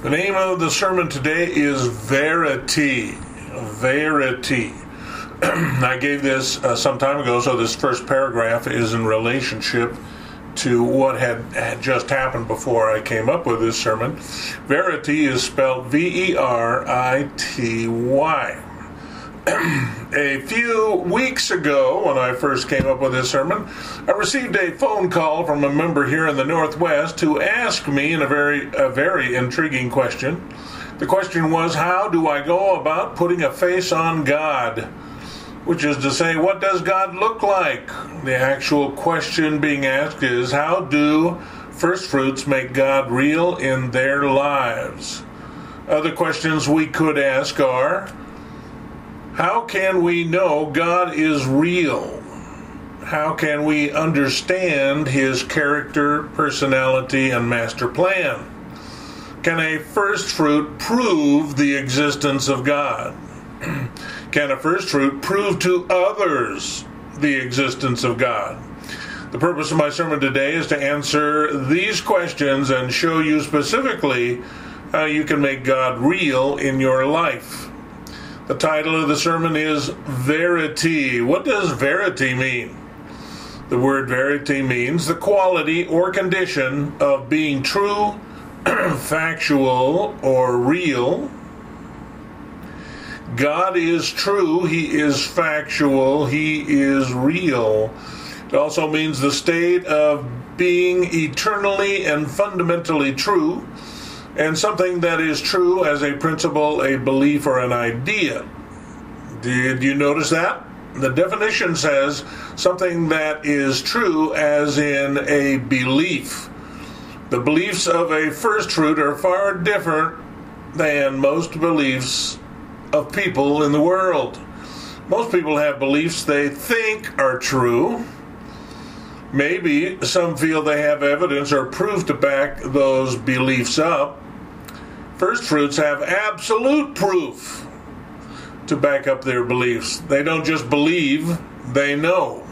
The name of the sermon today is Verity. Verity. I gave this some time ago, so this first paragraph is in relationship to what had just happened before I came up with this sermon. Verity is spelled Verity. A few weeks ago, when I first came up with this sermon, I received a phone call from a member here in the Northwest who asked me a very intriguing question. The question was, how do I go about putting a face on God? Which is to say, what does God look like? The actual question being asked is, how do first fruits make God real in their lives? Other questions we could ask are, how can we know God is real? How can we understand His character, personality, and master plan? Can a first fruit prove the existence of God? Can a first fruit prove to others the existence of God? The purpose of my sermon today is to answer these questions and show you specifically how you can make God real in your life. The title of the sermon is Verity. What does verity mean? The word verity means the quality or condition of being true, factual, or real. God is true, He is factual, He is real. It also means the state of being eternally and fundamentally true, and something that is true as a principle, a belief, or an idea. Did you notice that? The definition says something that is true as in a belief. The beliefs of a first fruit are far different than most beliefs of people in the world. Most people have beliefs they think are true. Maybe some feel they have evidence or proof to back those beliefs up. First fruits have absolute proof to back up their beliefs. They don't just believe, they know.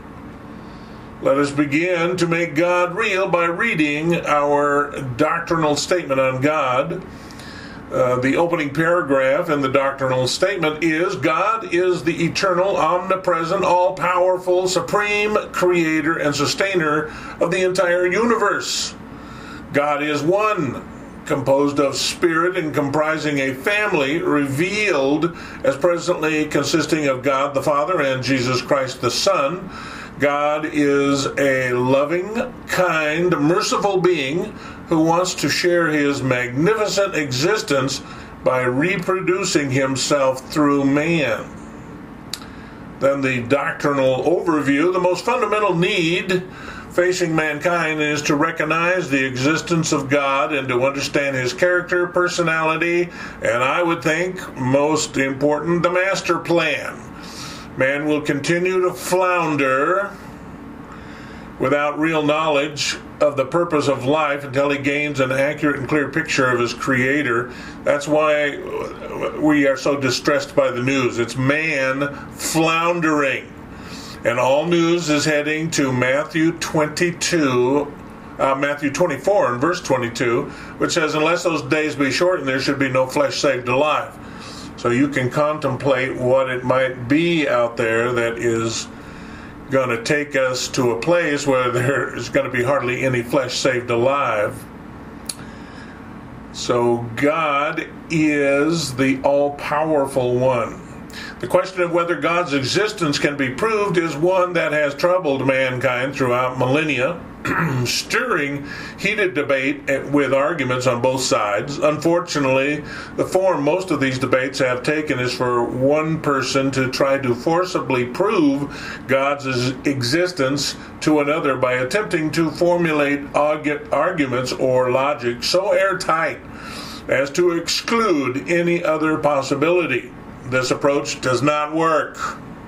Let us begin to make God real by reading our doctrinal statement on God. The opening paragraph in the doctrinal statement is, God is the eternal, omnipresent, all-powerful, supreme creator and sustainer of the entire universe. God is one, composed of spirit and comprising a family, revealed as presently consisting of God the Father and Jesus Christ the Son. God is a loving, kind, merciful being who wants to share His magnificent existence by reproducing Himself through man. Then the doctrinal overview. The most fundamental need facing mankind is to recognize the existence of God and to understand His character, personality, and I would think, most important, the master plan. Man will continue to flounder without real knowledge of the purpose of life until he gains an accurate and clear picture of his Creator. That's why we are so distressed by the news. It's man floundering. And all news is heading to Matthew 24 and verse 22, which says, unless those days be shortened, there should be no flesh saved alive. So you can contemplate what it might be out there that is going to take us to a place where there is going to be hardly any flesh saved alive. So God is the all-powerful one. The question of whether God's existence can be proved is one that has troubled mankind throughout millennia, stirring heated debate with arguments on both sides. Unfortunately, the form most of these debates have taken is for one person to try to forcibly prove God's existence to another by attempting to formulate arguments or logic so airtight as to exclude any other possibility. This approach does not work.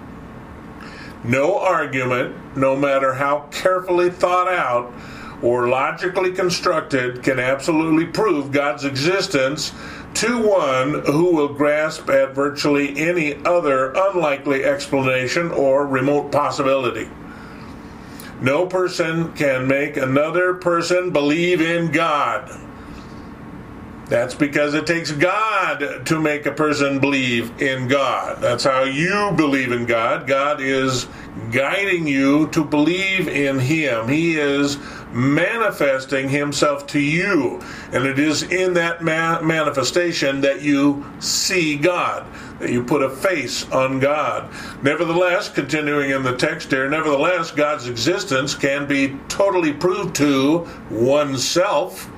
No argument, no matter how carefully thought out or logically constructed, can absolutely prove God's existence to one who will grasp at virtually any other unlikely explanation or remote possibility. No person can make another person believe in God. That's because it takes God to make a person believe in God. That's how you believe in God. God is guiding you to believe in Him. He is manifesting Himself to you. And it is in that manifestation that you see God, that you put a face on God. Nevertheless, continuing in the text here, nevertheless, God's existence can be totally proved to oneself.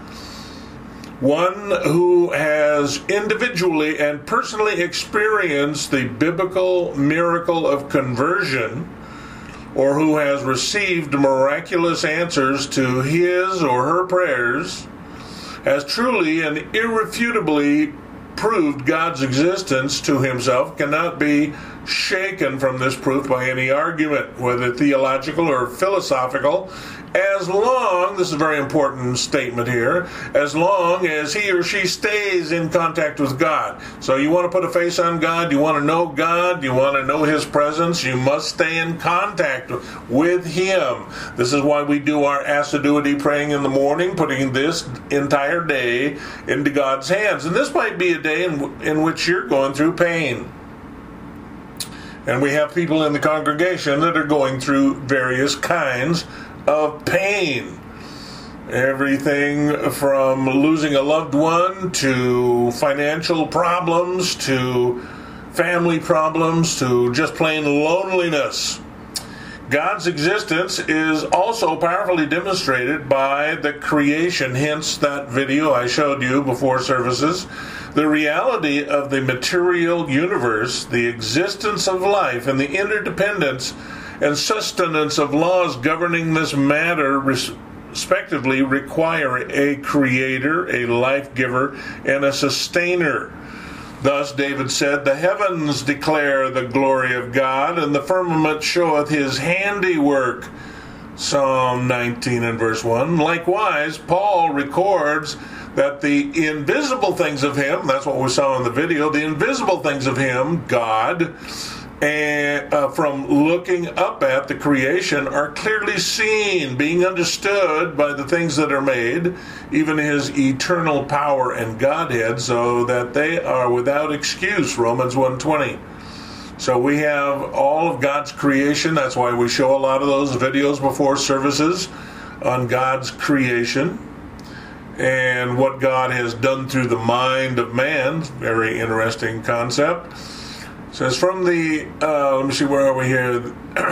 One who has individually and personally experienced the biblical miracle of conversion, or who has received miraculous answers to his or her prayers, has truly and irrefutably proved God's existence to himself, cannot be shaken from this proof by any argument, whether theological or philosophical, as long, this is a very important statement here, as long as he or she stays in contact with God. So you want to put a face on God, you want to know God, you want to know His presence, you must stay in contact with Him. This is why we do our assiduity praying in the morning, putting this entire day into God's hands. And this might be a day in which you're going through pain. And we have people in the congregation that are going through various kinds of pain. Everything from losing a loved one to financial problems to family problems to just plain loneliness. God's existence is also powerfully demonstrated by the creation, hence that video I showed you before services. The reality of the material universe, the existence of life, and the interdependence and sustenance of laws governing this matter respectively require a creator, a life giver, and a sustainer. Thus David said, "The heavens declare the glory of God, and the firmament showeth His handiwork." Psalm 19 and verse 1. Likewise, Paul records that the invisible things of Him, that's what we saw in the video, the invisible things of Him, God, and from looking up at the creation, are clearly seen, being understood by the things that are made, even His eternal power and Godhead, so that they are without excuse, Romans 1:20. So we have all of God's creation. That's why we show a lot of those videos before services on God's creation and what God has done through the mind of man. Very interesting concept. It says from the, let me see, where are we here?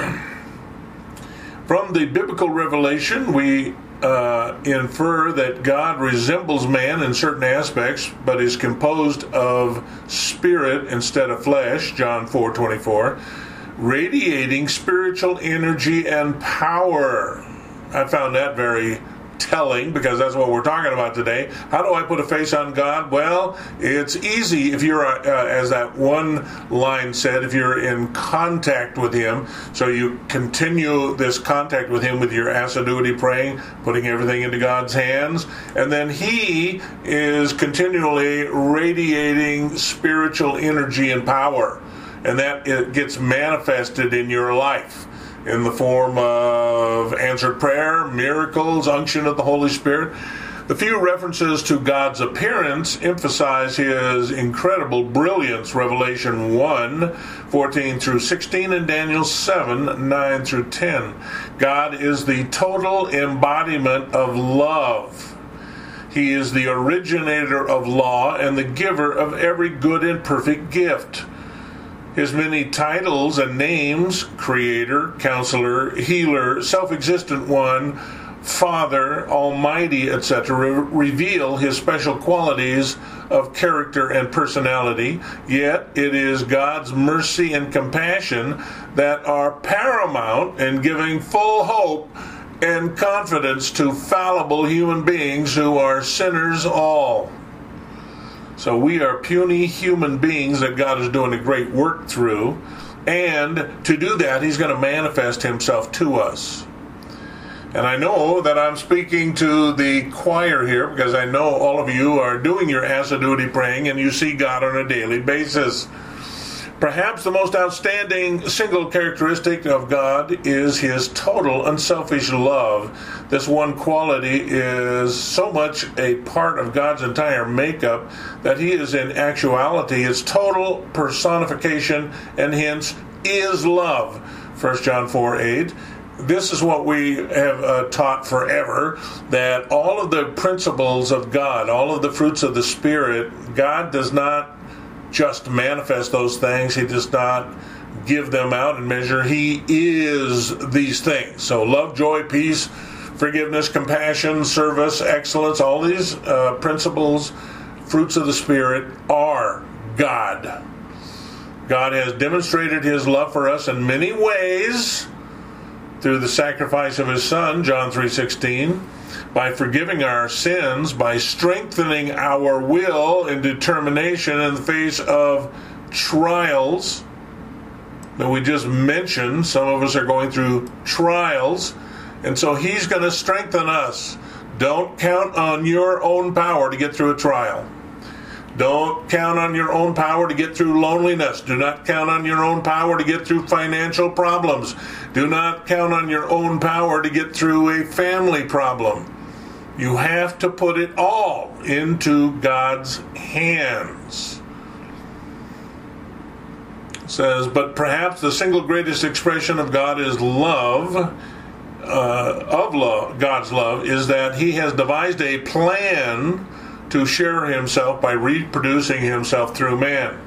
From the biblical revelation, we infer that God resembles man in certain aspects, but is composed of spirit instead of flesh, John 4:24, radiating spiritual energy and power. I found that very telling, because that's what we're talking about today. How do I put a face on God? Well, it's easy if you're, as that one line said, if you're in contact with Him. So you continue this contact with Him with your assiduity praying, putting everything into God's hands, and then He is continually radiating spiritual energy and power, and that it gets manifested in your life in the form of answered prayer, miracles, unction of the Holy Spirit. The few references to God's appearance emphasize His incredible brilliance. Revelation 1:14 through 16 and Daniel 7:9 through 10. God is the total embodiment of love. He is the originator of law and the giver of every good and perfect gift. His many titles and names, Creator, Counselor, Healer, Self-Existent One, Father, Almighty, etc., reveal His special qualities of character and personality. Yet it is God's mercy and compassion that are paramount in giving full hope and confidence to fallible human beings who are sinners all. So we are puny human beings that God is doing a great work through, and to do that, He's going to manifest Himself to us. And I know that I'm speaking to the choir here, because I know all of you are doing your assiduity praying and you see God on a daily basis. Perhaps the most outstanding single characteristic of God is his total unselfish love. This one quality is so much a part of God's entire makeup that he is in actuality his total personification and hence is love. 1 John 4:8. This is what we have taught forever, that all of the principles of God, all of the fruits of the Spirit, God does not just manifest those things. He does not give them out in measure. He is these things. So love, joy, peace, forgiveness, compassion, service, excellence, all these principles, fruits of the Spirit are God. God has demonstrated his love for us in many ways through the sacrifice of his Son, John 3:16, by forgiving our sins, by strengthening our will and determination in the face of trials that we just mentioned. Some of us are going through trials, and so he's going to strengthen us. Don't count on your own power to get through a trial. Don't count on your own power to get through loneliness. Do not count on your own power to get through financial problems. Do not count on your own power to get through a family problem. You have to put it all into God's hands. It says, but perhaps the single greatest expression of God is love, God's love, is that he has devised a plan to share himself by reproducing himself through man.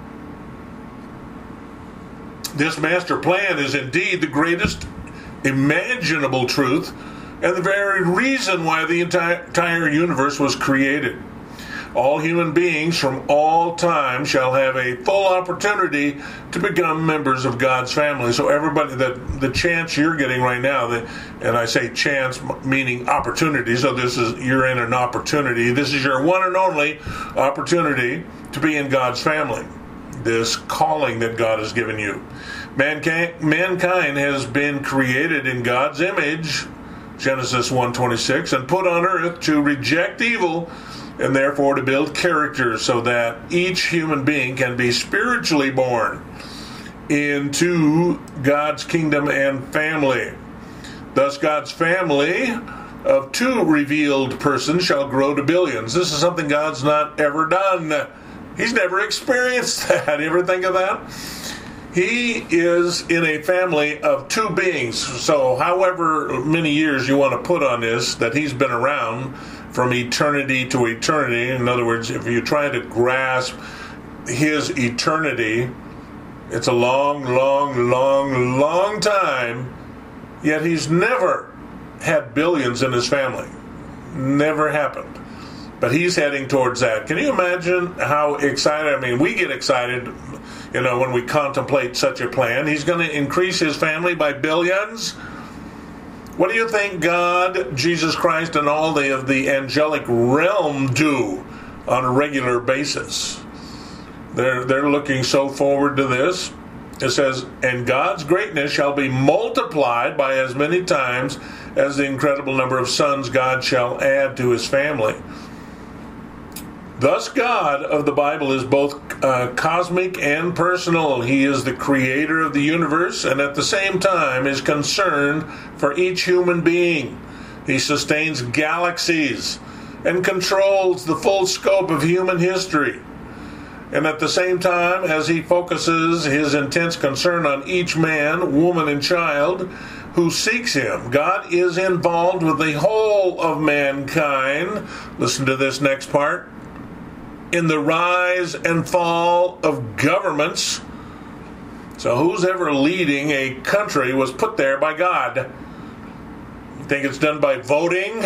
This master plan is indeed the greatest imaginable truth and the very reason why the entire universe was created. All human beings from all time shall have a full opportunity to become members of God's family. So everybody, the chance you're getting right now, and I say chance meaning opportunity, so you're in an opportunity. This is your one and only opportunity to be in God's family. This calling that God has given you. Mankind has been created in God's image, Genesis 1:26, and put on earth to reject evil and therefore to build character so that each human being can be spiritually born into God's kingdom and family. Thus God's family of two revealed persons shall grow to billions. This is something God's not ever done. He's never experienced that. You ever think of that? He is in a family of two beings. So however many years you want to put on this, that he's been around from eternity to eternity. In other words, if you try to grasp his eternity, it's a long, long, long, long time. Yet he's never had billions in his family. Never happened. But he's heading towards that. Can you imagine how excited? I mean, we get excited, when we contemplate such a plan. He's going to increase his family by billions. What do you think God, Jesus Christ, and all of the angelic realm do on a regular basis? They're looking so forward to this. It says, and God's greatness shall be multiplied by as many times as the incredible number of sons God shall add to his family. Thus, God of the Bible is both cosmic and personal. He is the creator of the universe and at the same time is concerned for each human being. He sustains galaxies and controls the full scope of human history. And at the same time, as he focuses his intense concern on each man, woman, and child who seeks him, God is involved with the whole of mankind. Listen to this next part. In the rise and fall of governments. So who's ever leading a country was put there by God. You think it's done by voting?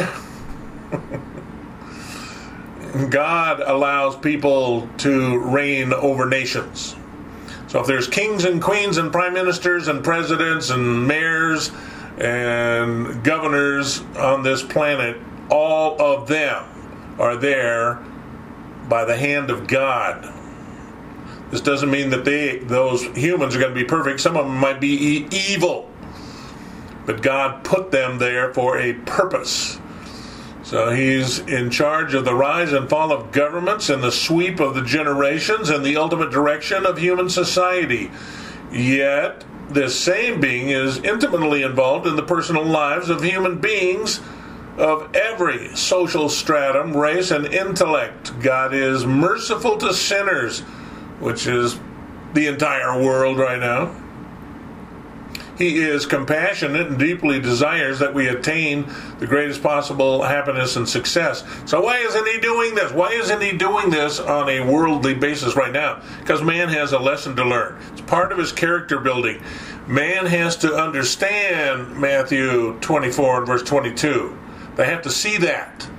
God allows people to reign over nations. So if there's kings and queens and prime ministers and presidents and mayors and governors on this planet, all of them are there by the hand of God. This doesn't mean that those humans are going to be perfect. Some of them might be evil. But God put them there for a purpose. So he's in charge of the rise and fall of governments and the sweep of the generations and the ultimate direction of human society. Yet, this same being is intimately involved in the personal lives of human beings of every social stratum, race, and intellect. God is merciful to sinners, which is the entire world right now. He is compassionate and deeply desires that we attain the greatest possible happiness and success. So why isn't he doing this? Why isn't he doing this on a worldly basis right now? Because man has a lesson to learn. It's part of his character building. Man has to understand Matthew 24 and verse 22. They have to see that.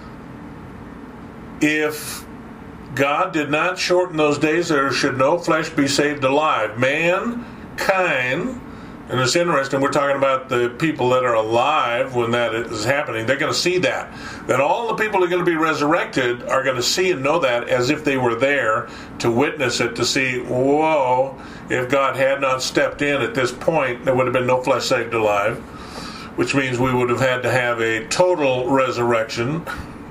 If God did not shorten those days, there should no flesh be saved alive. Mankind, and it's interesting, we're talking about the people that are alive when that is happening. They're going to see that. Then all the people that are going to be resurrected are going to see and know that as if they were there to witness it, to see, whoa, if God had not stepped in at this point, there would have been no flesh saved alive, which means we would have had to have a total resurrection.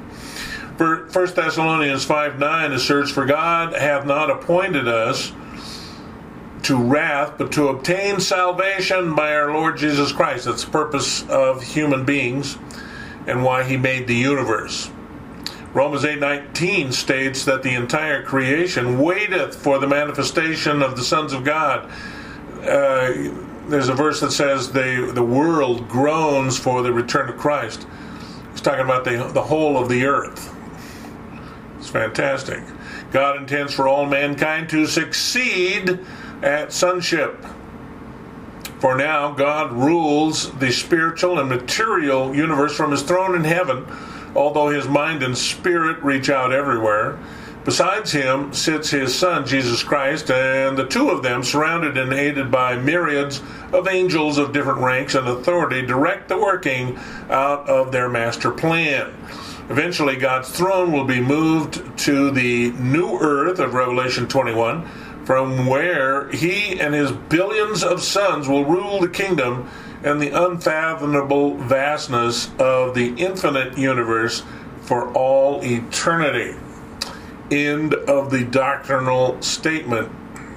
1 Thessalonians 5:9 asserts, "For God hath not appointed us to wrath, but to obtain salvation by our Lord Jesus Christ." That's the purpose of human beings and why he made the universe. Romans 8:19 states that the entire creation waiteth for the manifestation of the sons of God. There's a verse that says the world groans for the return of Christ. He's talking about the whole of the earth. It's fantastic. God intends for all mankind to succeed at sonship. For now, God rules the spiritual and material universe from his throne in heaven, although his mind and spirit reach out everywhere. Besides him sits his Son, Jesus Christ, and the two of them, surrounded and aided by myriads of angels of different ranks and authority, direct the working out of their master plan. Eventually, God's throne will be moved to the new earth of Revelation 21, from where he and his billions of sons will rule the kingdom and the unfathomable vastness of the infinite universe for all eternity. End of the doctrinal statement.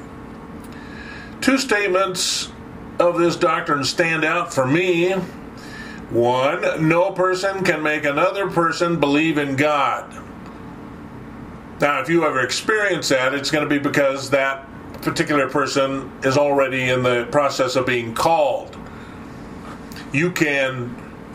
Two statements of this doctrine stand out for me. One, no person can make another person believe in God. Now, if you ever experience that, it's going to be because that particular person is already in the process of being called. You can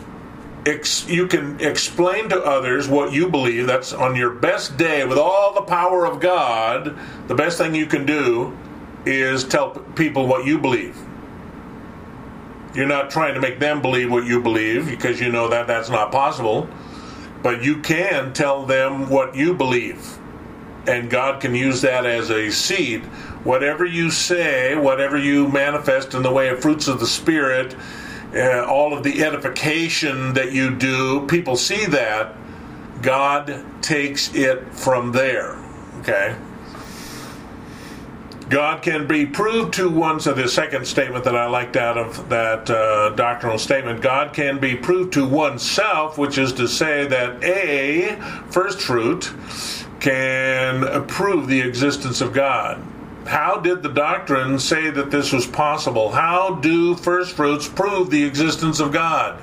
explain to others what you believe. That's on your best day with all the power of God. The best thing you can do is tell people what you believe. You're not trying to make them believe what you believe because you know that that's not possible. But you can tell them what you believe. And God can use that as a seed. Whatever you say, whatever you manifest in the way of fruits of the Spirit, all of the edification that you do, people see that. God takes it from there. Okay? God can be proved to one, so the second statement that I liked out of that doctrinal statement, God can be proved to oneself, which is to say that a first fruit can prove the existence of God. How did the doctrine say that this was possible? How do first fruits prove the existence of God?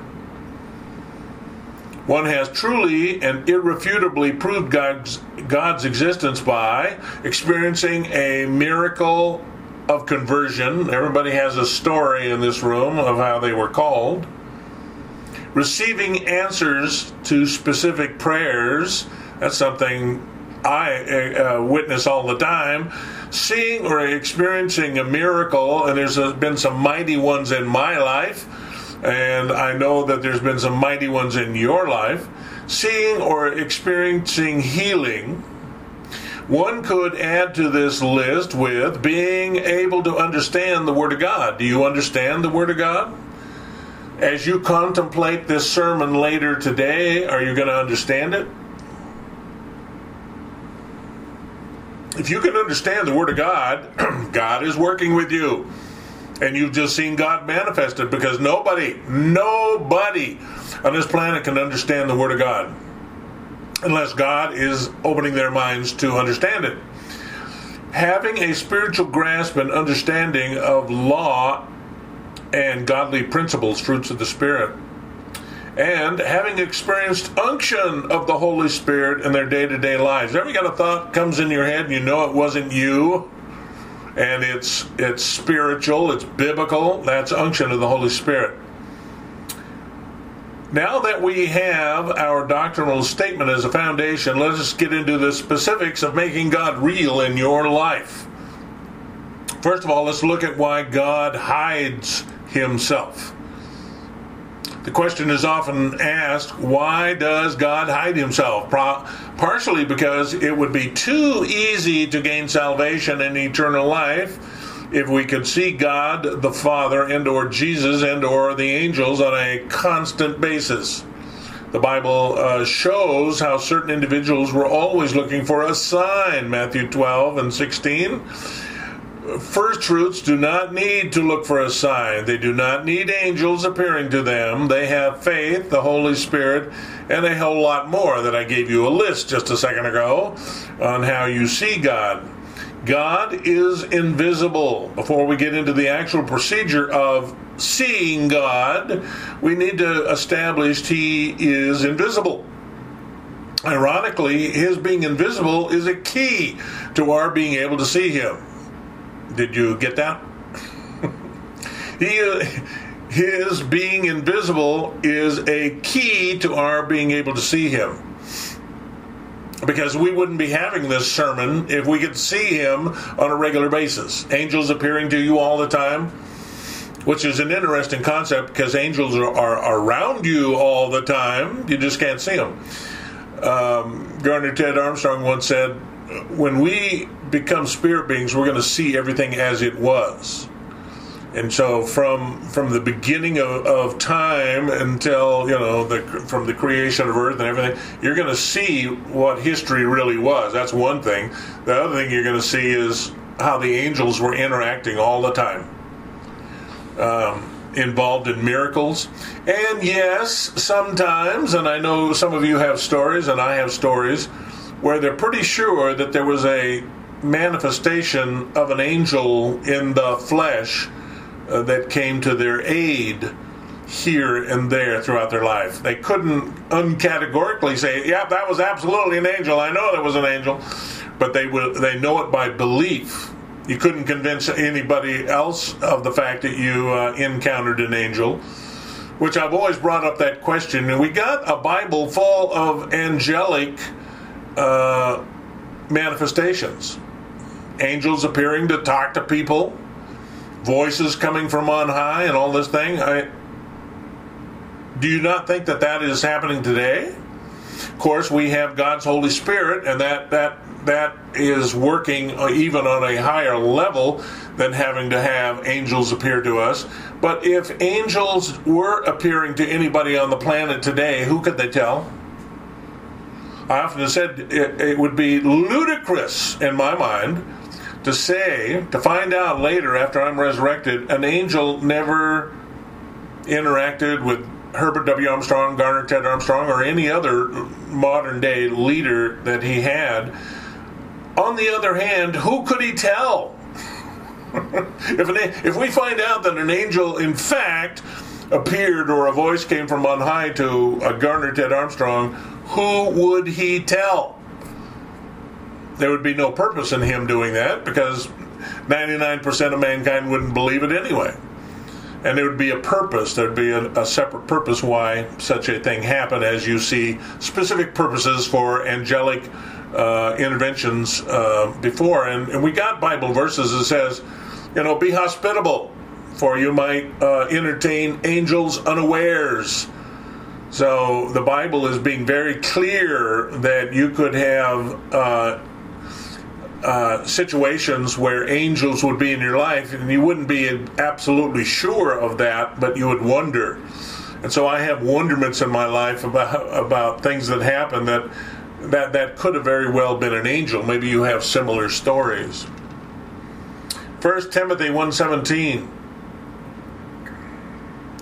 One has truly and irrefutably proved God's existence by experiencing a miracle of conversion. Everybody has a story in this room of how they were called. Receiving answers to specific prayers. That's something I witness all the time. Seeing or experiencing a miracle, and there's been some mighty ones in my life, and I know that there's been some mighty ones in your life. Seeing or experiencing healing. One could add to this list with being able to understand the Word of God. Do you understand the Word of God? As you contemplate this sermon later today, are you going to understand it? If you can understand the Word of God, God is working with you. And you've just seen God manifested, because nobody on this planet can understand the Word of God. unless God is opening their minds to understand it. Having a spiritual grasp and understanding of law and godly principles, fruits of the Spirit, and having experienced unction of the Holy Spirit in their day-to-day lives. Ever got a thought comes in your head and you know it wasn't you, and it's spiritual, it's biblical? That's unction of the Holy Spirit. Now that we have our doctrinal statement as a foundation, let us get into the specifics of making God real in your life. First of all, let's look at why God hides himself. The question is often asked, why does God hide himself? Partially because it would be too easy to gain salvation and eternal life if we could see God the Father and or Jesus and or the angels on a constant basis. The Bible shows how certain individuals were always looking for a sign. Matthew 12 and 16. First fruits do not need to look for a sign. They do not need angels appearing to them. They have faith, the Holy Spirit, and a whole lot more that I gave you a list just a second ago on how you see God. God is invisible. Before we get into the actual procedure of seeing God, we need to establish He is invisible. Ironically, His being invisible is a key to our being able to see Him. Did you get that? His being invisible is a key to our being able to see Him. Because we wouldn't be having this sermon if we could see Him on a regular basis. Angels appearing to you all the time, which is an interesting concept because angels are around you all the time. You just can't see them. Garner Ted Armstrong once said, when we become spirit beings, we're going to see everything as it was. And so from the beginning of time until, from the creation of earth and everything, you're going to see what history really was. That's one thing. The other thing you're going to see is how the angels were interacting all the time. Involved in miracles. And yes, sometimes, and I know some of you have stories, and I have stories, where they're pretty sure that there was a manifestation of an angel in the flesh that came to their aid here and there throughout their life. They couldn't uncategorically say, yeah, that was absolutely an angel. I know that was an angel. But they know it by belief. You couldn't convince anybody else of the fact that you encountered an angel, which I've always brought up that question. And we got a Bible full of angelic manifestations. Angels appearing to talk to people, voices coming from on high, and all this thing. Do you not think that is happening today? Of course, we have God's Holy Spirit, and that is working even on a higher level than having to have angels appear to us. But if angels were appearing to anybody on the planet today, who could they tell? I often have said it would be ludicrous in my mind to find out later after I'm resurrected, an angel never interacted with Herbert W. Armstrong, Garner Ted Armstrong, or any other modern day leader that he had. On the other hand, who could he tell? If we find out that an angel in fact appeared or a voice came from on high to Garner Ted Armstrong, who would he tell? There would be no purpose in him doing that because 99% of mankind wouldn't believe it anyway. And there would be a purpose. There would be a separate purpose why such a thing happened, as you see specific purposes for angelic interventions before. And we got Bible verses that says, be hospitable, for you might entertain angels unawares. So the Bible is being very clear that you could have situations where angels would be in your life, and you wouldn't be absolutely sure of that, but you would wonder. And so I have wonderments in my life about things that happened that could have very well been an angel. Maybe you have similar stories. 1 Timothy 1:17.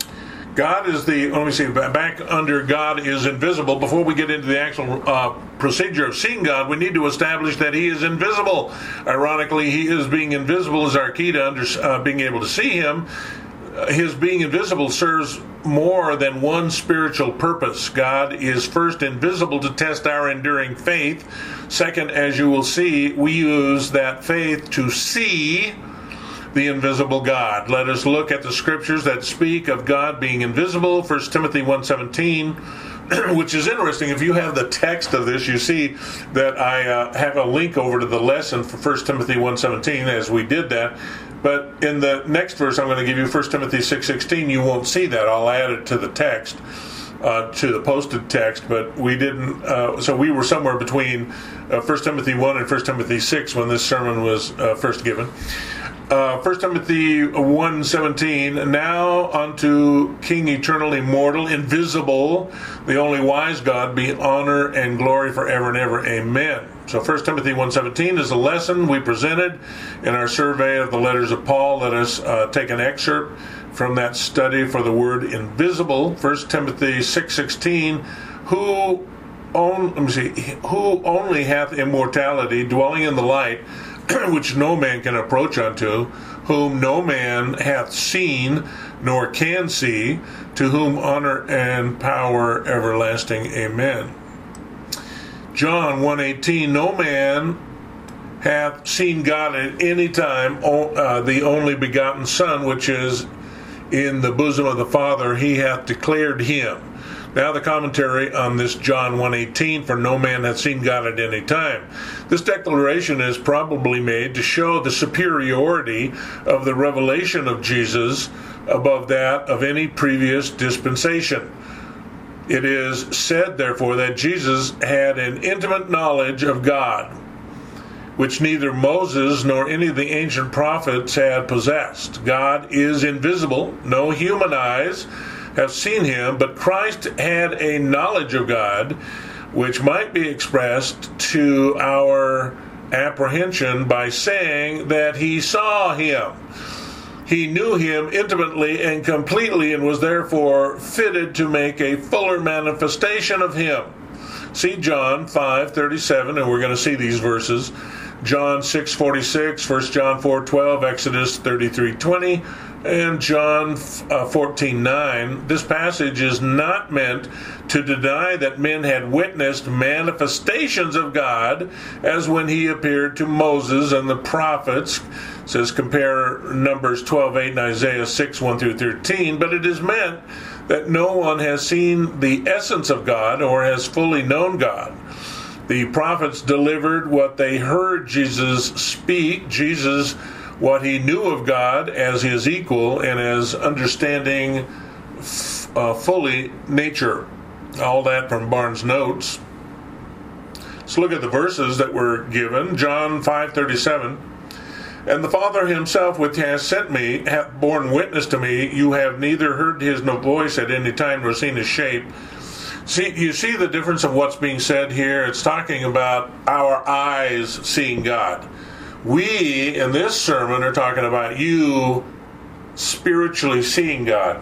God is back under God is invisible. Before we get into the actual procedure of seeing God, we need to establish that he is invisible. Ironically, he is being invisible is our key to being able to see him. His being invisible serves more than one spiritual purpose. God is first invisible to test our enduring faith. Second, as you will see, we use that faith to see the invisible God. Let us look at the scriptures that speak of God being invisible. 1 Timothy 1:17, which is interesting. If you have the text of this, you see that I have a link over to the lesson for 1 Timothy 1:17 as we did that. But in the next verse I'm going to give you, 1 Timothy 6:16, you won't see that. I'll add it to the text, to the posted text, but we didn't. So we were somewhere between 1 Timothy 1 and 1 Timothy 6 when this sermon was first given. 1 Timothy 1:17, now unto King eternal, immortal, invisible, the only wise God, be honor and glory forever and ever. Amen. So 1 Timothy 1:17 is a lesson we presented in our survey of the letters of Paul. Let us take an excerpt from that study for the word invisible. 1 Timothy 6:16, who only hath immortality, dwelling in the light, which no man can approach unto, whom no man hath seen, nor can see, to whom honor and power everlasting. Amen. John 1:18, no man hath seen God at any time, the only begotten Son, which is in the bosom of the Father, he hath declared him. Now the commentary on this John 1:18, for no man hath seen God at any time. This declaration is probably made to show the superiority of the revelation of Jesus above that of any previous dispensation. It is said, therefore, that Jesus had an intimate knowledge of God, which neither Moses nor any of the ancient prophets had possessed. God is invisible. No human eyes have seen him, but Christ had a knowledge of God which might be expressed to our apprehension by saying that he saw him. He knew him intimately and completely and was therefore fitted to make a fuller manifestation of him. See John 5:37, and we're going to see these verses. John 6:46, 1 John 4:12, Exodus 33:20, and John 14:9. This passage is not meant to deny that men had witnessed manifestations of God, as when he appeared to Moses and the prophets. It says compare Numbers 12:8 and Isaiah 6:1-13. But it is meant that no one has seen the essence of God or has fully known God. The prophets delivered what they heard Jesus speak. Jesus, what he knew of God as his equal and as understanding fully nature. All that from Barnes' Notes. Let's look at the verses that were given. John 5:37. And the Father himself which has sent me hath borne witness to me. You have neither heard his voice at any time nor seen his shape. See, you see the difference of what's being said here? It's talking about our eyes seeing God. We, in this sermon, are talking about you spiritually seeing God.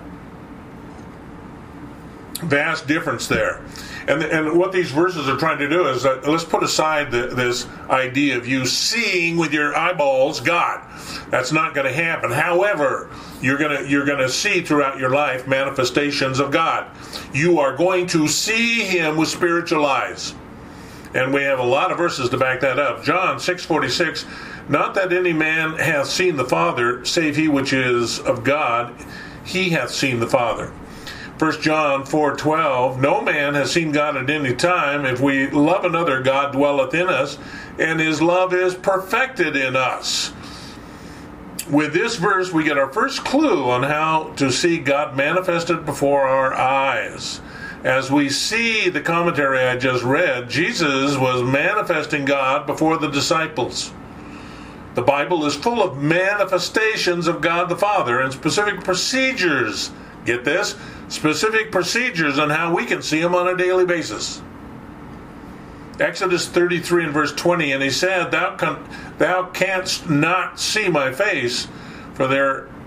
Vast difference there. And what these verses are trying to do is, let's put aside this idea of you seeing with your eyeballs God. That's not going to happen. However, you're going to see throughout your life manifestations of God. You are going to see him with spiritual eyes. And we have a lot of verses to back that up. John 6:46, not that any man hath seen the Father, save he which is of God, he hath seen the Father. 1 John 4:12, no man has seen God at any time. If we love another, God dwelleth in us, and his love is perfected in us. With this verse, we get our first clue on how to see God manifested before our eyes. As we see the commentary I just read, Jesus was manifesting God before the disciples. The Bible is full of manifestations of God the Father and specific procedures. Get this? Specific procedures on how we can see him on a daily basis. Exodus 33 and verse 20, and he said, Thou canst not see my face, for there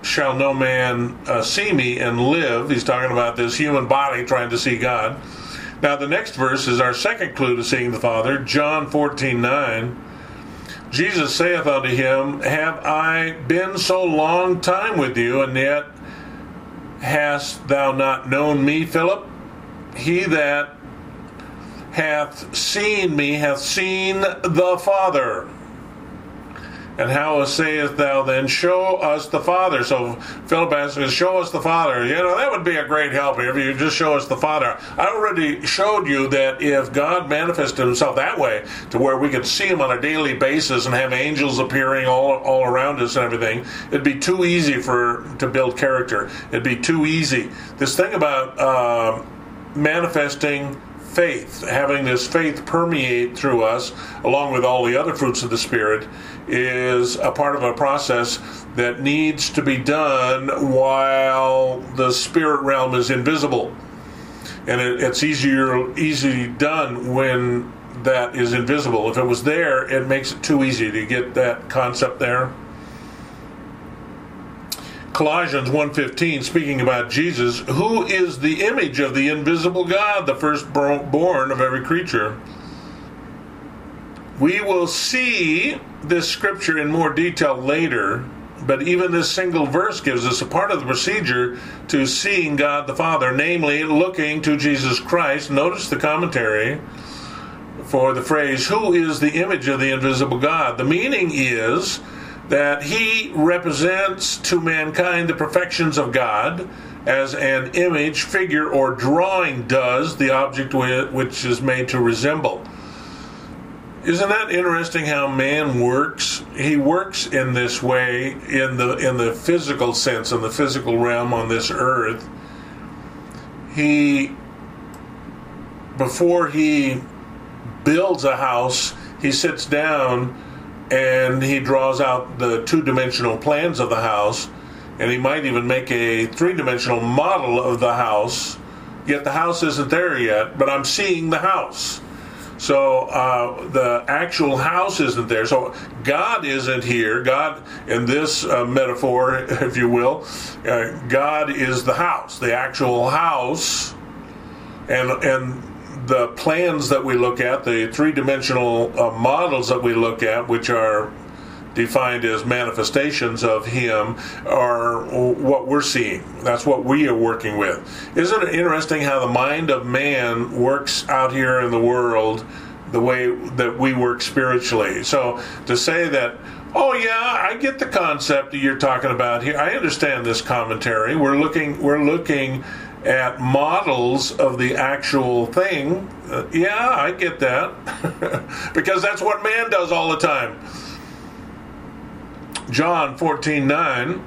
shall no man see me and live. He's talking about this human body trying to see God. Now the next verse is our second clue to seeing the Father. John 14:9. Jesus saith unto him, Have I been so long time with you, and yet hast thou not known me, Philip? He that hath seen me hath seen the Father. And how sayest thou then, Show us the Father? So Philip asks, show us the Father. That would be a great help if you just show us the Father. I already showed you that if God manifested himself that way, to where we could see him on a daily basis and have angels appearing all around us and everything, it'd be too easy to build character. It'd be too easy. This thing about manifesting faith, having this faith permeate through us, along with all the other fruits of the Spirit, is a part of a process that needs to be done while the spirit realm is invisible. And it's easily done when that is invisible. If it was there, it makes it too easy to get that concept there. Colossians 1:15, speaking about Jesus, who is the image of the invisible God, the firstborn of every creature. We will see this scripture in more detail later, but even this single verse gives us a part of the procedure to seeing God the Father, namely looking to Jesus Christ. Notice the commentary for the phrase, who is the image of the invisible God? The meaning is that he represents to mankind the perfections of God, as an image, figure, or drawing does the object which is made to resemble. Isn't that interesting how man works? He works in this way in the physical sense, in the physical realm on this earth. Before he builds a house, he sits down and he draws out the two-dimensional plans of the house, and he might even make a three-dimensional model of the house, yet the house isn't there yet, but I'm seeing the house. So the actual house isn't there. So God isn't here. God, in this metaphor, if you will, God is the house, the actual house, and the plans that we look at, the three-dimensional models that we look at, which are defined as manifestations of him, are what we're seeing. That's what we are working with. Isn't it interesting how the mind of man works out here in the world the way that we work spiritually? So to say that, oh yeah, I get the concept that you're talking about here, I understand this commentary, we're looking at models of the actual thing, yeah, I get that. Because that's what man does all the time. John 14:9,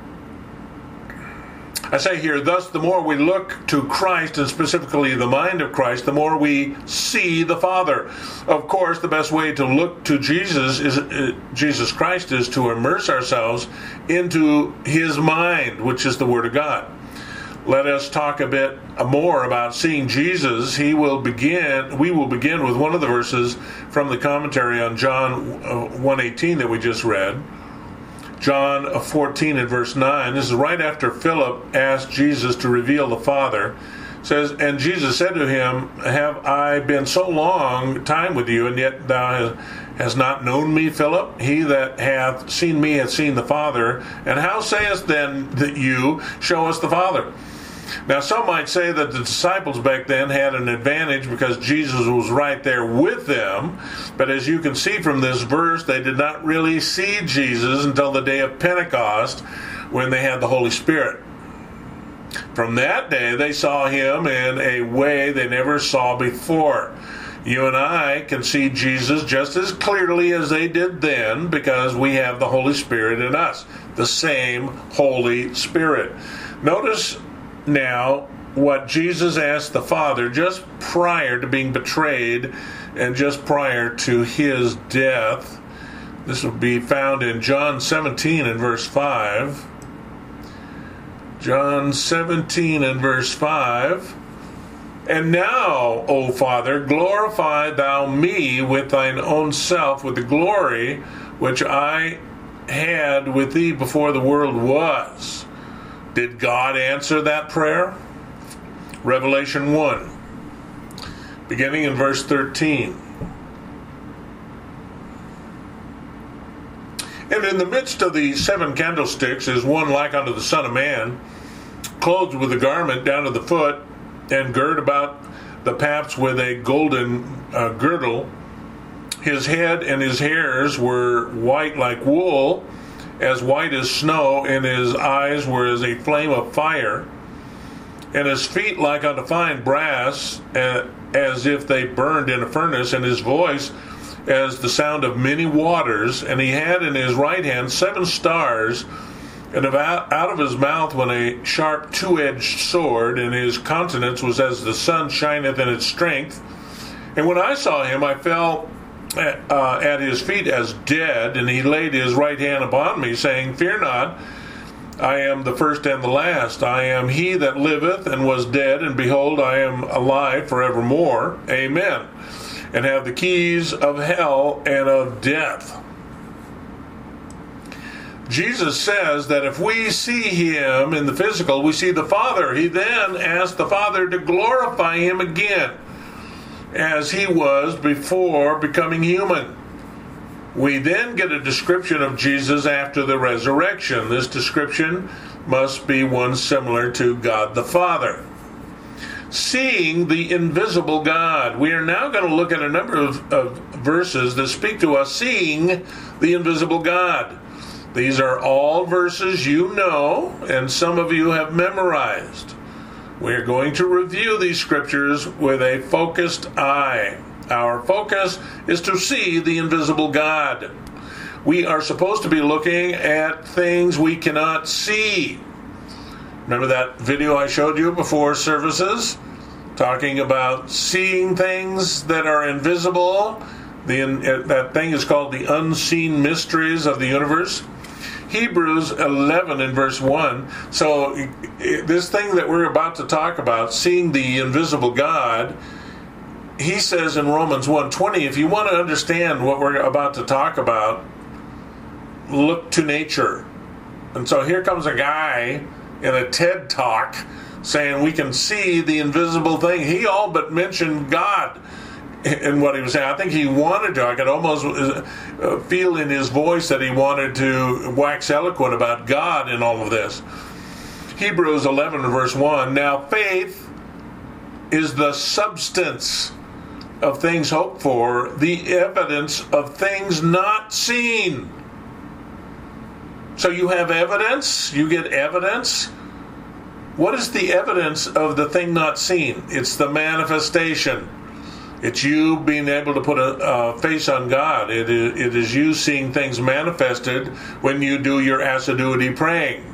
I say here, thus the more we look to Christ, and specifically the mind of Christ, the more we see the Father. Of course, the best way to look to Jesus Christ is to immerse ourselves into his mind, which is the Word of God. Let us talk a bit more about seeing Jesus. We will begin with one of the verses from the commentary on John 1:18 that we just read. John 14 and verse 9. This is right after Philip asked Jesus to reveal the Father. It says, and Jesus said to him, Have I been so long time with you, and yet thou hast not known me, Philip? He that hath seen me hath seen the Father. And how sayest then that you, Show us the Father? Now, some might say that the disciples back then had an advantage because Jesus was right there with them. But as you can see from this verse, they did not really see Jesus until the day of Pentecost, when they had the Holy Spirit. From that day, they saw him in a way they never saw before. You and I can see Jesus just as clearly as they did then, because we have the Holy Spirit in us, the same Holy Spirit. Notice now what Jesus asked the Father just prior to being betrayed and just prior to his death. This will be found in John 17 and verse 5. John 17 and verse 5. And now, O Father, glorify thou me with thine own self, with the glory which I had with thee before the world was. Did God answer that prayer? Revelation 1, beginning in verse 13. And in the midst of the 7 candlesticks is one like unto the Son of Man, clothed with a garment down to the foot, and girt about the paps with a golden girdle. His head and his hairs were white like wool, as white as snow, and his eyes were as a flame of fire, and his feet like unto fine brass, as if they burned in a furnace, and his voice as the sound of many waters. And he had in his right hand 7 stars, and out of his mouth went a sharp 2-edged sword, and his countenance was as the sun shineth in its strength. And when I saw him, I fell at his feet as dead, and he laid his right hand upon me, saying, Fear not, I am the first and the last. I am he that liveth and was dead, and behold, I am alive forevermore. Amen. And have the keys of hell and of death. Jesus says that if we see him in the physical, we see the Father. He then asked the Father to glorify him again, as he was before becoming human. We then get a description of Jesus after the resurrection. This description must be one similar to God the Father. Seeing the invisible God. We are now going to look at a number of verses that speak to us seeing the invisible God. These are all verses you know, and some of you have memorized. We're going to review these scriptures with a focused eye. Our focus is to see the invisible God. We are supposed to be looking at things we cannot see. Remember that video I showed you before services? Talking about seeing things that are invisible. That thing is called the unseen mysteries of the universe. Hebrews 11 in verse 1. So this thing that we're about to talk about, seeing the invisible God, he says in Romans 1:20, if you want to understand what we're about to talk about, look to nature. And so here comes a guy in a TED Talk saying we can see the invisible thing. He all but mentioned God in what he was saying. I think he wanted to. I could almost feel in his voice that he wanted to wax eloquent about God in all of this. Hebrews 11 verse 1, now faith is the substance of things hoped for, the evidence of things not seen. So you have evidence, you get evidence. What is the evidence of the thing not seen? It's the manifestation. It's you being able to put a face on God. It is you seeing things manifested when you do your assiduity praying.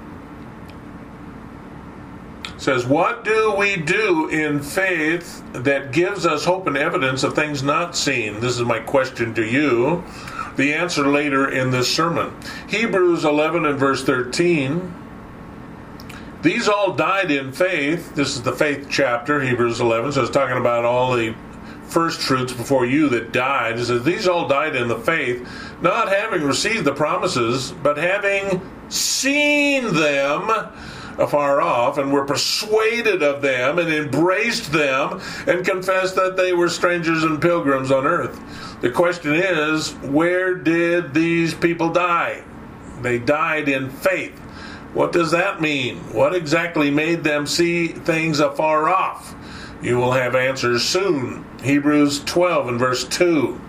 It says, what do we do in faith that gives us hope and evidence of things not seen? This is my question to you. The answer later in this sermon. Hebrews 11 and verse 13. These all died in faith. This is the faith chapter, Hebrews 11. So it's talking about all the first fruits before you that died. It says, these all died in the faith, not having received the promises, but having seen them afar off, and were persuaded of them, and embraced them, and confessed that they were strangers and pilgrims on earth. The question is, where did these people die? They died in faith. What does that mean? What exactly made them see things afar off? You will have answers soon. Hebrews 12 and verse 2.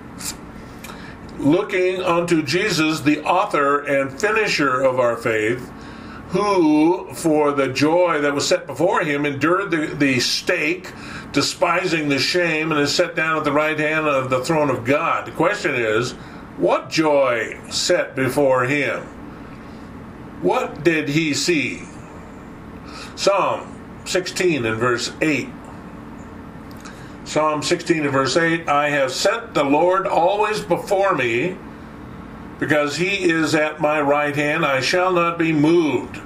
Looking unto Jesus, the author and finisher of our faith, who, for the joy that was set before him, endured the stake, despising the shame, and is set down at the right hand of the throne of God. The question is, what joy set before him? What did he see? Psalm 16 and verse 8. Psalm 16 and verse 8, I have set the Lord always before me, because he is at my right hand, I shall not be moved.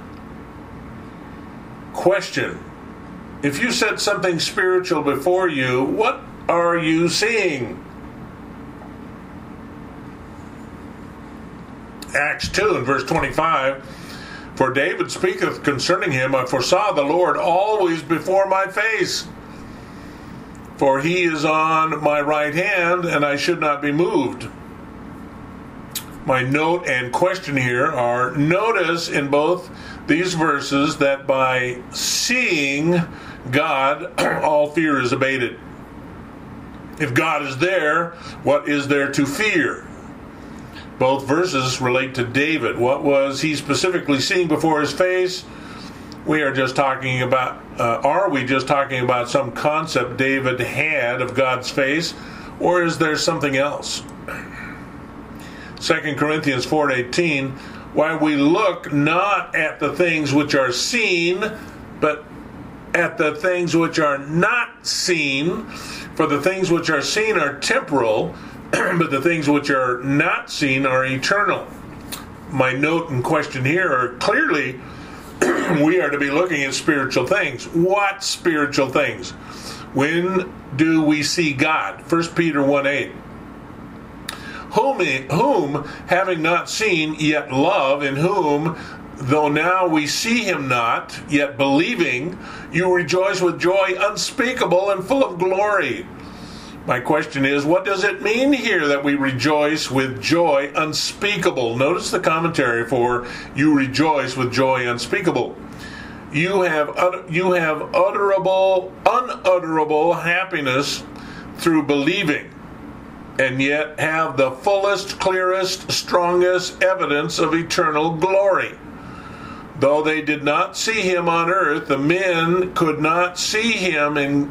Question, if you set something spiritual before you, what are you seeing? Acts 2 and verse 25, for David speaketh concerning him, I foresaw the Lord always before my face. For he is on my right hand, and I should not be moved. My note and question here are, notice in both these verses that by seeing God, all fear is abated. If God is there, what is there to fear? Both verses relate to David. What was he specifically seeing before his face? Are we just talking about some concept David had of God's face, or is there something else? 2 Corinthians 4:18, while we look not at the things which are seen, but at the things which are not seen. For the things which are seen are temporal, but the things which are not seen are eternal. My note and question here are clearly we are to be looking at spiritual things. What spiritual things? When do we see God? 1 Peter 1:8. Whom having not seen, yet love, in whom, though now we see him not, yet believing, you rejoice with joy unspeakable and full of glory. My question is, what does it mean here that we rejoice with joy unspeakable? Notice the commentary for you rejoice with joy unspeakable. You have unutterable happiness through believing, and yet have the fullest, clearest, strongest evidence of eternal glory. Though they did not see him on earth, the men could not see him in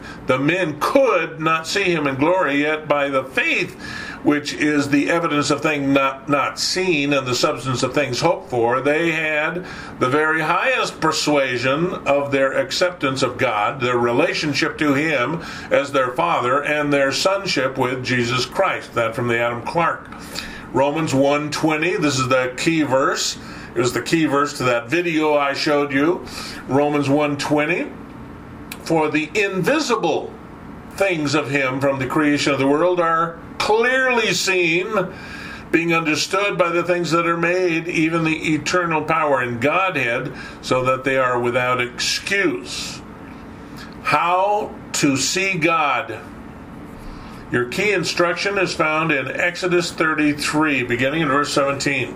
glory. Yet by the faith, which is the evidence of things not seen and the substance of things hoped for, they had the very highest persuasion of their acceptance of God, their relationship to him as their Father, and their sonship with Jesus Christ. That from the Adam Clark. Romans 1:20, this is the key verse. It was the key verse to that video I showed you. Romans 1:20. For the invisible things of him from the creation of the world are clearly seen, being understood by the things that are made, even the eternal power and Godhead, so that they are without excuse. How to see God. Your key instruction is found in Exodus 33, beginning in verse 17.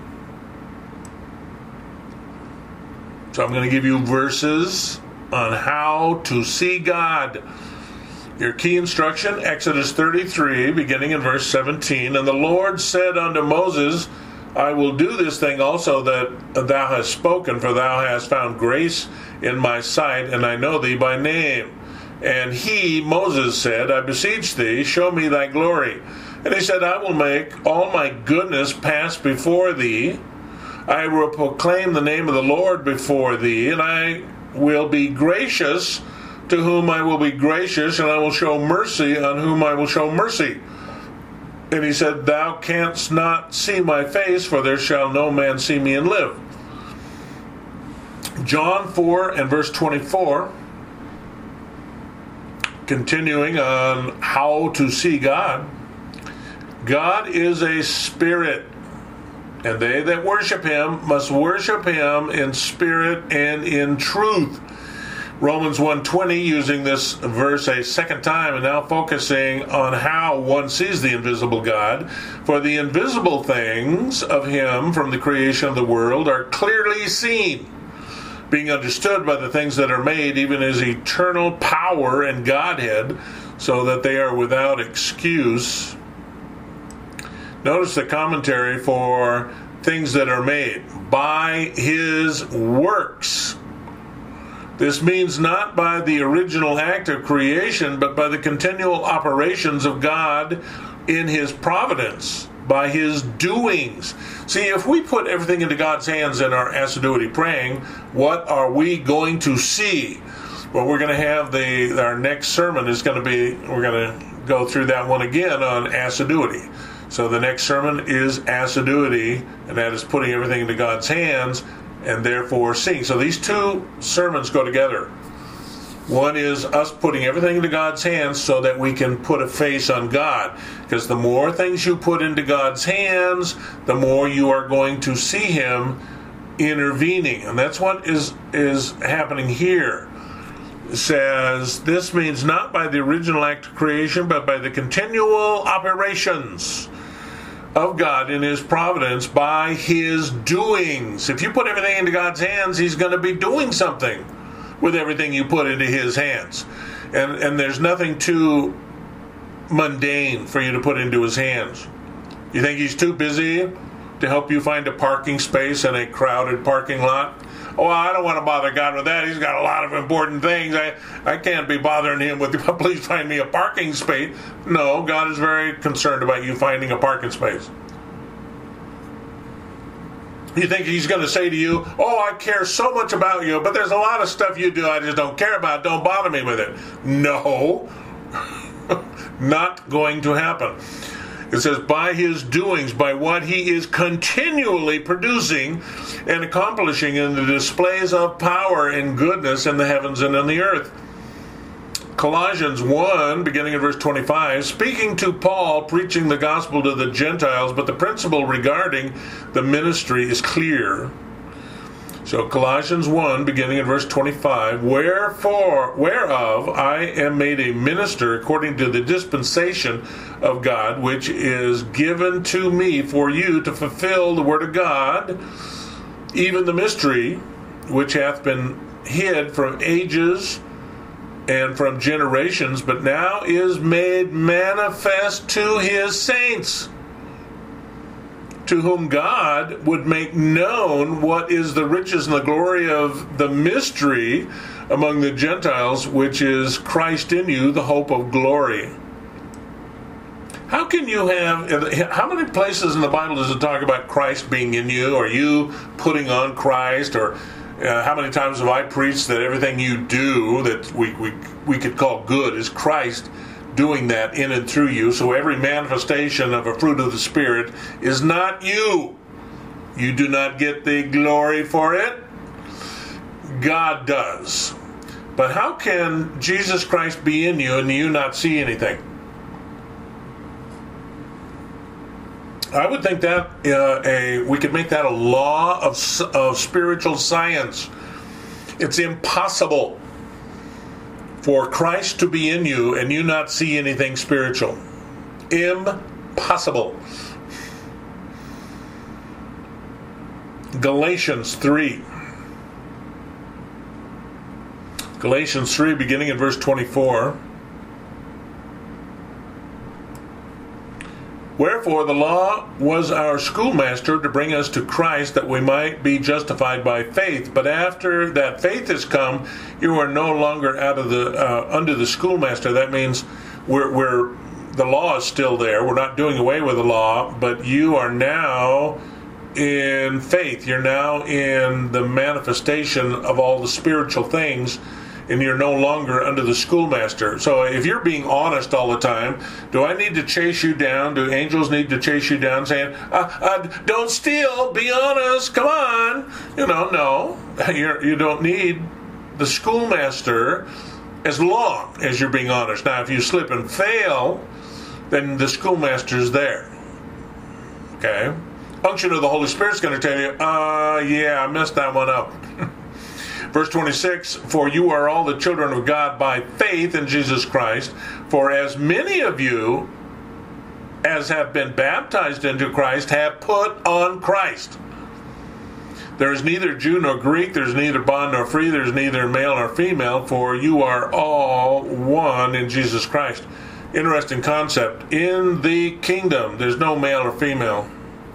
So I'm going to give you verses on how to see God. Your key instruction, Exodus 33, beginning in verse 17. And the Lord said unto Moses, I will do this thing also that thou hast spoken, for thou hast found grace in my sight, and I know thee by name. And he, Moses, said, I beseech thee, show me thy glory. And he said, I will make all my goodness pass before thee. I will proclaim the name of the Lord before thee, and I will be gracious to whom I will be gracious, and I will show mercy on whom I will show mercy. And he said, thou canst not see my face, for there shall no man see me and live. John 4 and verse 24, continuing on how to see God. God is a spirit, and they that worship him must worship him in spirit and in truth. Romans 1:20, using this verse a second time and now focusing on how one sees the invisible God. For the invisible things of him from the creation of the world are clearly seen, being understood by the things that are made, even his eternal power and Godhead, so that they are without excuse. Notice the commentary for things that are made. By his works. This means not by the original act of creation, but by the continual operations of God in his providence, by his doings. See, if we put everything into God's hands in our assiduity praying, what are we going to see? Well, we're going to have our next sermon is going to be, we're going to go through that one again on assiduity. So the next sermon is assiduity, and that is putting everything into God's hands and therefore seeing. So these two sermons go together. One is us putting everything into God's hands so that we can put a face on God. Because the more things you put into God's hands, the more you are going to see Him intervening. And that's what is happening here. It says, this means not by the original act of creation, but by the continual operations of God in His providence by His doings. If you put everything into God's hands, He's going to be doing something with everything you put into His hands. And there's nothing too mundane for you to put into His hands. You think He's too busy to help you find a parking space in a crowded parking lot? Oh, I don't want to bother God with that. He's got a lot of important things. I can't be bothering Him with, please find me a parking space. No, God is very concerned about you finding a parking space. You think He's going to say to you, oh, I care so much about you, but there's a lot of stuff you do I just don't care about. Don't bother me with it. No. Not going to happen. It says, by His doings, by what He is continually producing and accomplishing in the displays of power and goodness in the heavens and in the earth. Colossians 1, beginning in verse 25, speaking to Paul, preaching the gospel to the Gentiles, but the principle regarding the ministry is clear. So Colossians 1, beginning in verse 25, whereof I am made a minister according to the dispensation of God, which is given to me for you to fulfill the word of God, even the mystery which hath been hid from ages and from generations, but now is made manifest to His saints, to whom God would make known what is the riches and the glory of the mystery among the Gentiles, which is Christ in you, the hope of glory. How can you how many places in the Bible does it talk about Christ being in you, or you putting on Christ, or how many times have I preached that everything you do that we could call good is Christ doing that in and through you? So every manifestation of a fruit of the Spirit is not you. You do not get the glory for it. God does. But how can Jesus Christ be in you and you not see anything? I would think that we could make that a law of spiritual science. It's impossible for Christ to be in you and you not see anything spiritual. Impossible. Galatians 3. Galatians 3, beginning in verse 24. Wherefore the law was our schoolmaster to bring us to Christ, that we might be justified by faith. But after that faith has come, you are no longer out of the under the schoolmaster. That means we're the law is still there. We're not doing away with the law, but you are now in faith. You're now in the manifestation of all the spiritual things, and you're no longer under the schoolmaster. So if you're being honest all the time, do I need to chase you down? Do angels need to chase you down saying, don't steal, be honest, come on? No. You don't need the schoolmaster as long as you're being honest. Now, if you slip and fail, then the schoolmaster's there. Okay? Unction of the Holy Spirit's going to tell you, I messed that one up. Verse 26, for you are all the children of God by faith in Jesus Christ. For as many of you as have been baptized into Christ have put on Christ. There is neither Jew nor Greek, there is neither bond nor free, there is neither male nor female, for you are all one in Jesus Christ. Interesting concept. In the kingdom, there's no male or female.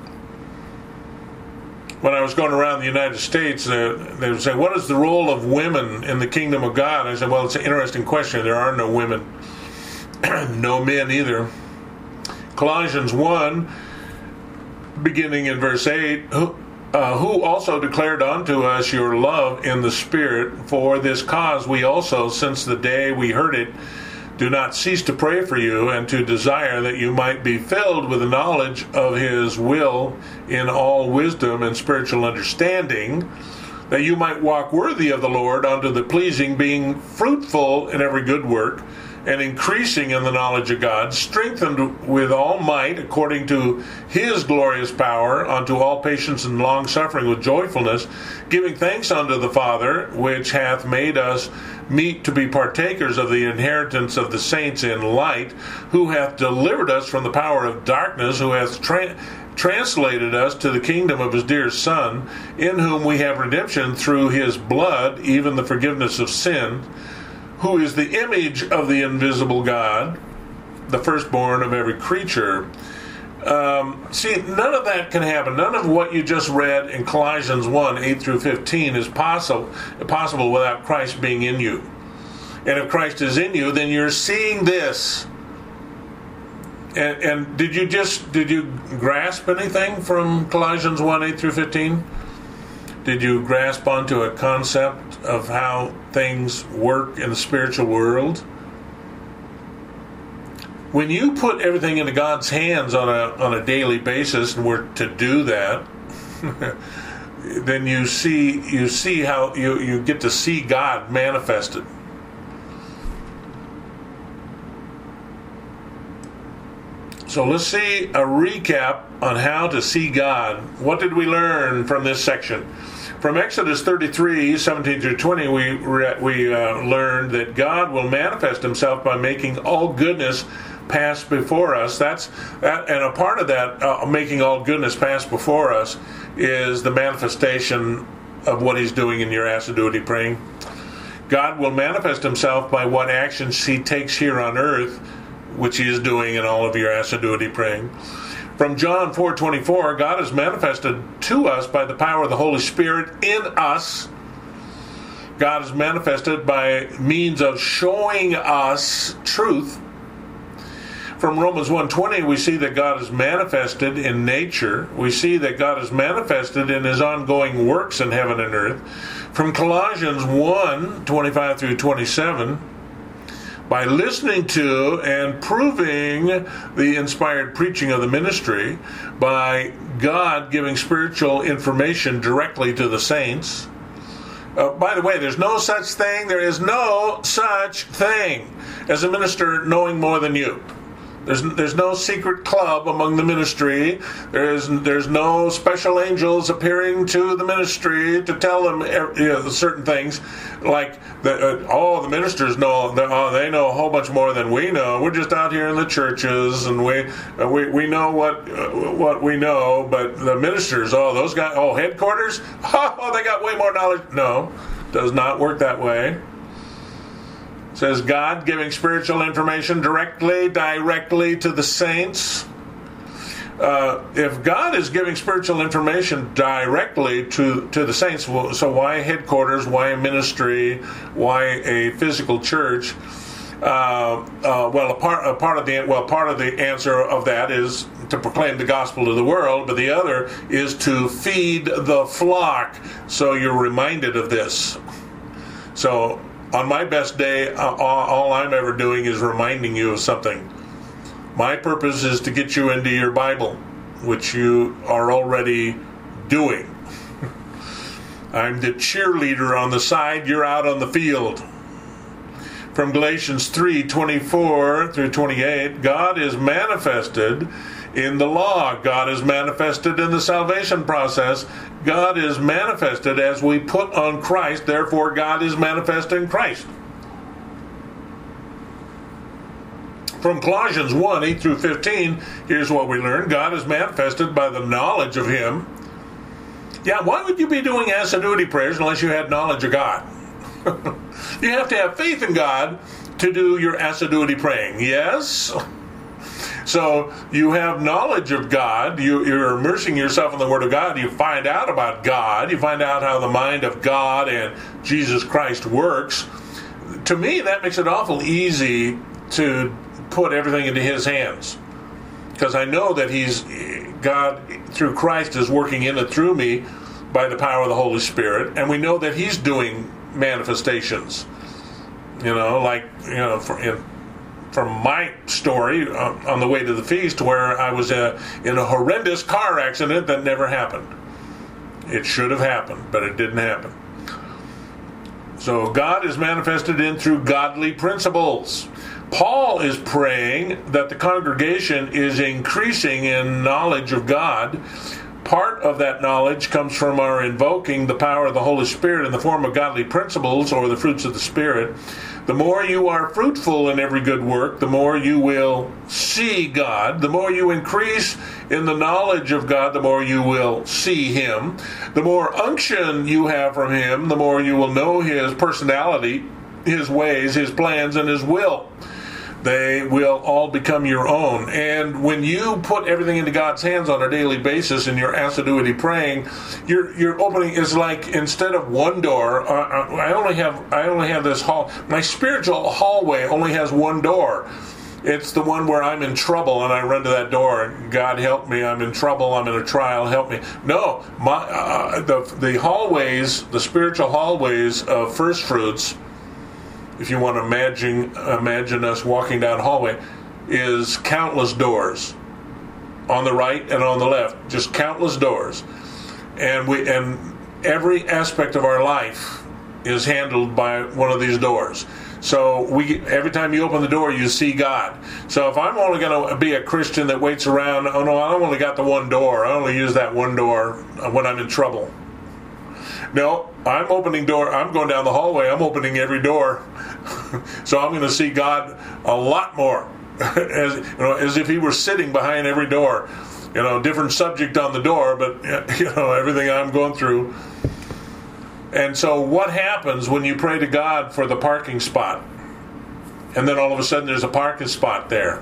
When I was going around the United States, they would say, what is the role of women in the kingdom of God? I said, well, it's an interesting question. There are no women. No men either. Colossians 1, beginning in verse 8, who also declared unto us your love in the Spirit. For this cause we also, since the day we heard it, do not cease to pray for you and to desire that you might be filled with the knowledge of His will in all wisdom and spiritual understanding, that you might walk worthy of the Lord unto the pleasing, being fruitful in every good work, and increasing in the knowledge of God, strengthened with all might according to his glorious power, unto all patience and long suffering with joyfulness, giving thanks unto the Father, which hath made us meet to be partakers of the inheritance of the saints in light, who hath delivered us from the power of darkness, who hath translated us to the kingdom of his dear Son, in whom we have redemption through his blood, even the forgiveness of sin, who is the image of the invisible God, the firstborn of every creature. See, none of that can happen. None of what you just read in Colossians 1, 8 through 15 is possible without Christ being in you. And if Christ is in you, then you're seeing this. And did you grasp anything from Colossians 1, 8 through 15? Did you grasp onto a concept of how things work in the spiritual world? When you put everything into God's hands on a daily basis, and we're to do that, then you see how you get to see God manifested. So let's see a recap on how to see God. What did we learn from this section? From Exodus 33, 17 through 20, we learned that God will manifest himself by making all goodness pass before us. And a part of that, making all goodness pass before us, is the manifestation of what he's doing in your assiduity praying. God will manifest himself by what actions he takes here on earth, which he is doing in all of your assiduity praying. From John 4:24, God is manifested to us by the power of the Holy Spirit in us. God is manifested by means of showing us truth. From Romans 1:20, we see that God is manifested in nature. We see that God is manifested in his ongoing works in heaven and earth. From Colossians 1:25 through 27, by listening to and proving the inspired preaching of the ministry, by God giving spiritual information directly to the saints. By the way, there's no such thing, there is no such thing as a minister knowing more than you. There's no secret club among the ministry. There's no special angels appearing to the ministry to tell them certain things, like the ministers know. They know a whole bunch more than we know. We're just out here in the churches, and we know what we know. But the ministers, those guys, headquarters, they got way more knowledge. No, does not work that way. Says God giving spiritual information directly to the saints. If God is giving spiritual information directly to the saints, so why headquarters? Why a ministry? Why a physical church? Part of the answer of that is to proclaim the gospel to the world, but the other is to feed the flock. So you're reminded of this. So, on my best day, all I'm ever doing is reminding you of something. My purpose is to get you into your Bible, which you are already doing. I'm the cheerleader on the side, you're out on the field. From Galatians 3:24 through 28, God is manifested in the law. God is manifested in the salvation process. God is manifested as we put on Christ. Therefore, God is manifest in Christ. From Colossians 1, 8 through 15, here's what we learn. God is manifested by the knowledge of him. Yeah, why would you be doing assiduity prayers unless you had knowledge of God? You have to have faith in God to do your assiduity praying. Yes? So you have knowledge of God. You're immersing yourself in the Word of God. You find out about God. You find out how the mind of God and Jesus Christ works. To me, that makes it awful easy to put everything into his hands, because I know that God through Christ is working in and through me by the power of the Holy Spirit, and we know that he's doing manifestations. From my story on the way to the feast, where I was in a horrendous car accident that never happened. It should have happened, but it didn't happen. So God is manifested in through godly principles. Paul is praying that the congregation is increasing in knowledge of God. Part of that knowledge comes from our invoking the power of the Holy Spirit in the form of godly principles, or the fruits of the Spirit. The more you are fruitful in every good work, the more you will see God. The more you increase in the knowledge of God, the more you will see Him. The more unction you have from Him, the more you will know His personality, His ways, His plans, and His will. They will all become your own. And when you put everything into God's hands on a daily basis in your assiduity praying, you're opening, is like, instead of one door, I only have this hall. My spiritual hallway only has one door. It's the one where I'm in trouble and I run to that door. God help me! I'm in trouble. I'm in a trial. Help me! No, the hallways, the spiritual hallways of first fruits, if you want to imagine us walking down a hallway, is countless doors on the right and on the left, just countless doors, and every aspect of our life is handled by one of these doors. So every time you open the door, you see God. So if I'm only going to be a Christian that waits around, oh no, I only got the one door. I only use that one door when I'm in trouble. No, I'm opening door. I'm going down the hallway. I'm opening every door. So I'm going to see God a lot more, as if He were sitting behind every door. Different subject on the door, but everything I'm going through. And so what happens when you pray to God for the parking spot? And then all of a sudden there's a parking spot there.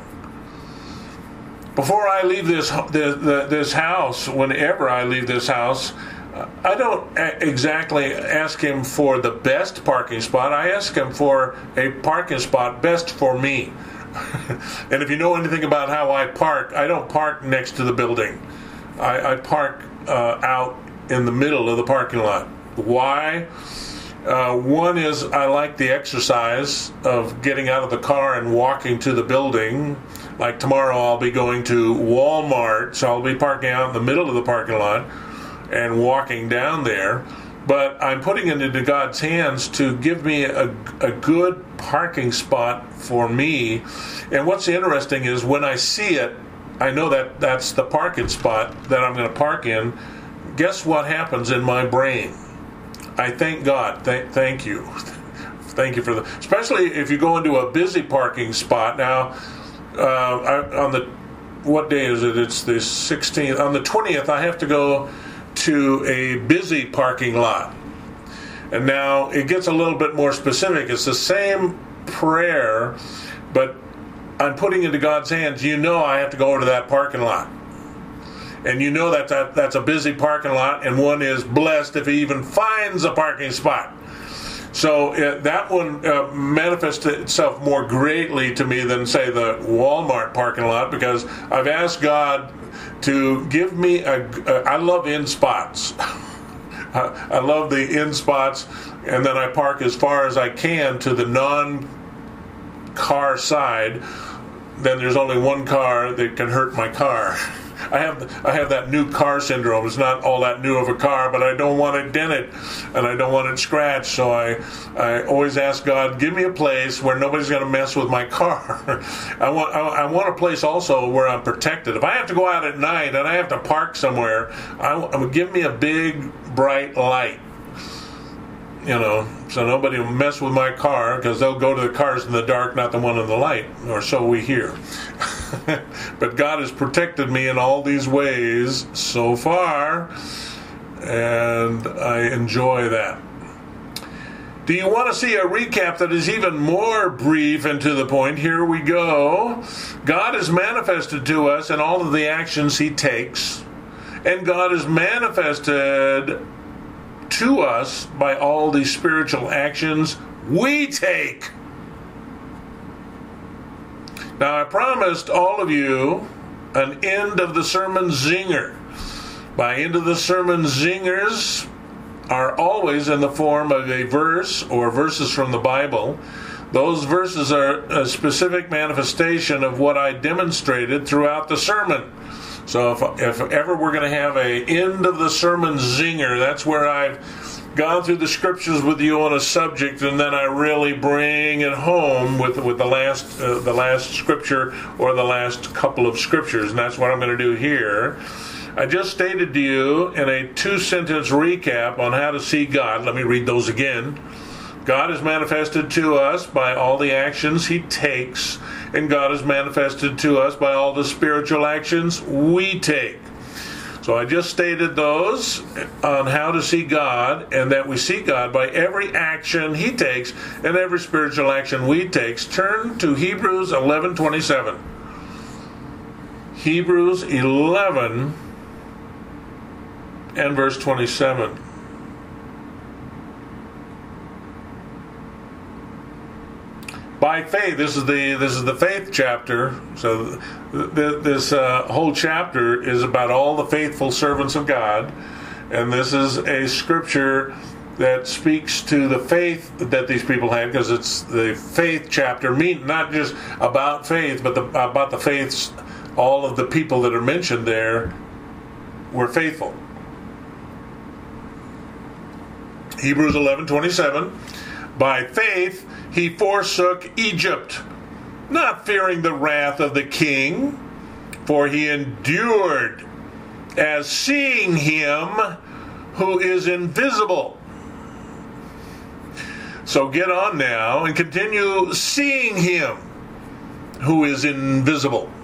Before I leave this house, whenever I leave this house, I don't exactly ask Him for the best parking spot. I ask Him for a parking spot best for me. And if you know anything about how I park, I don't park next to the building. I park out in the middle of the parking lot. Why? One is I like the exercise of getting out of the car and walking to the building. Like tomorrow I'll be going to Walmart, so I'll be parking out in the middle of the parking lot and walking down there. But I'm putting it into God's hands to give me a good parking spot for me. And what's interesting is when I see it, I know that that's the parking spot that I'm going to park in. Guess what happens in my brain? I thank God. Thank you. Thank you for the. Especially if you go into a busy parking spot. Now, what day is it? It's the 16th. On the 20th, I have to go to a busy parking lot. And now it gets a little bit more specific. It's the same prayer, but I'm putting it into God's hands. I have to go over to that parking lot. And that's a busy parking lot, and one is blessed if he even finds a parking spot. So that one manifests itself more greatly to me than, say, the Walmart parking lot, because I've asked God to give me I love in spots. I love the in spots, and then I park as far as I can to the non-car side. Then there's only one car that can hurt my car. I have that new car syndrome. It's not all that new of a car, but I don't want it dented and I don't want it scratched. So I always ask God, give me a place where nobody's going to mess with my car. I want a place also where I'm protected. If I have to go out at night and I have to park somewhere, give me a big bright light. So nobody will mess with my car, because they'll go to the cars in the dark, not the one in the light, or so we hear. But God has protected me in all these ways so far, and I enjoy that. Do you want to see a recap that is even more brief and to the point? Here we go. God is manifested to us in all of the actions He takes, and God is manifested to us by all these spiritual actions we take. Now, I promised all of you an end of the sermon zinger. By end of the sermon zingers are always in the form of a verse or verses from the Bible. Those verses are a specific manifestation of what I demonstrated throughout the sermon. So if ever we're going to have a end of the sermon zinger, that's where I've gone through the scriptures with you on a subject, and then I really bring it home with the last scripture or the last couple of scriptures, and that's what I'm going to do here. I just stated to you in a 2-sentence recap on how to see God. Let me read those again. God is manifested to us by all the actions he takes, and God is manifested to us by all the spiritual actions we take. So I just stated those on how to see God, and that we see God by every action he takes and every spiritual action we take. Turn to Hebrews 11:27. Hebrews 11 and verse 27. By faith, this is the faith chapter. So this whole chapter is about all the faithful servants of God, and this is a scripture that speaks to the faith that these people had, because it's the faith chapter, not just about faith, but about the faiths. All of the people that are mentioned there were faithful. Hebrews 11:27. By faith he forsook Egypt, not fearing the wrath of the king, for he endured as seeing him who is invisible. So get on now and continue seeing him who is invisible.